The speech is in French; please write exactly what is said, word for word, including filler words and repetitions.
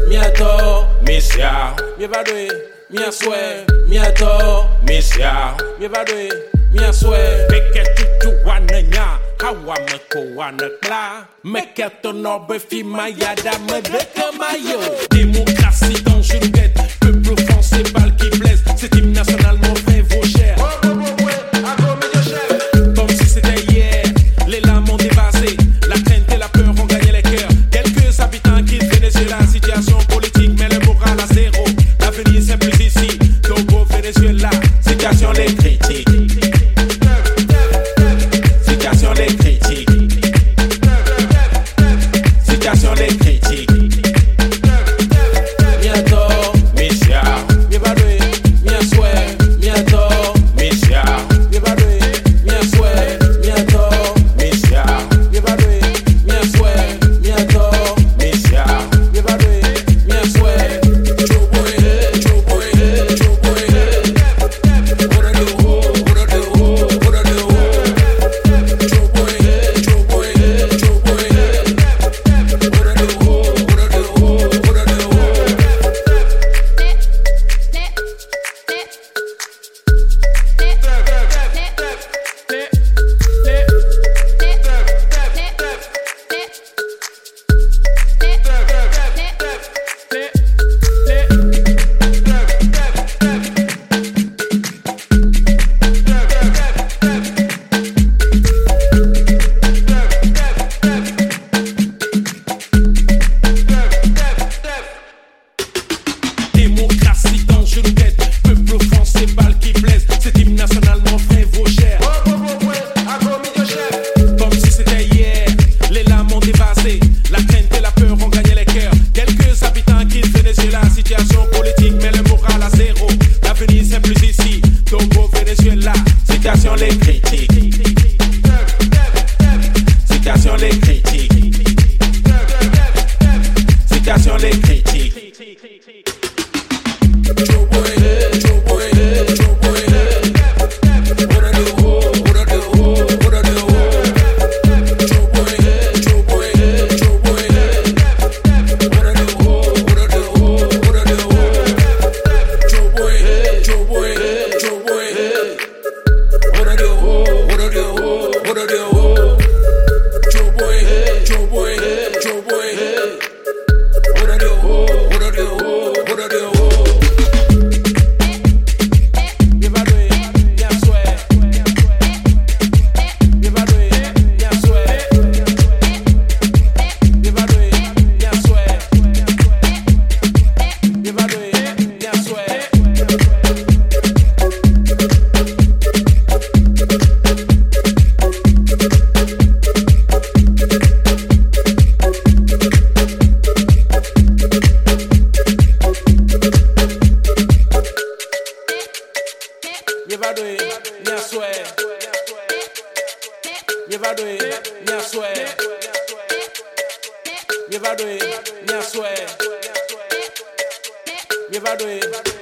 miato, misia, mi vadwe, mia swe, miato, misia, mi vadwe, mia swe. Beke tutu wananya, hawa meko wanakla, meke tonobe fi mayada me deke mayo. Démocratie dans une guette, peuple français balle qui blesse, cet hymne national mauvais vaut cher. Comme si c'était hier, les larmes ont dévasé, la crainte et la peur ont gagné les cœurs. Quelques habitants quittent Venezuela, situation politique met le moral à zéro. L'avenir c'est plus ici, Togo, Venezuela, situation les critiques. Situation les critiques. Situation les critiques. Miato, Misha, mi vadwe, mia swe, miato, Misha, mi vadwe, mia swe, miato, Misha, mi vadwe, mia swe, miato, Misha, mi vadwe, mia swe. Choboy, choboy, choboy. What I do, what I do, what I do. Choboy, choboy, choboy. What I do, what I do, what I do. Démocratie dans une guette, peuple français balle qui blesse, cet hymne national mon frère vaut cher. Comme si c'était hier, les larmes ont dévasé, la crainte et la peur ont gagné les cœurs. Quelques habitants quittent Venezuela, situation politique met le moral à zéro. L'avenir c'est plus ici, Togo, Venezuela, situation les critiques. Situation les critiques. Situation les critiques. Choboy, choboy, choboy. What I do, what I do, what I do. Choboy, choboy, choboy. What I do, what I do, what I do. Choboy, choboy, choboy. What I do, what I do, what I do. Choboy, choboy, choboy. What I do, what I do, what I do. Mi vadwe, mia swe. Mi vadwe, mia swe. Mi vadwe, mia swe. Mi vadwe, mia swe. Mi vadwe, mia swe. Mi vadwe, mia swe. Mi vadwe, mia swe. Mi vadwe.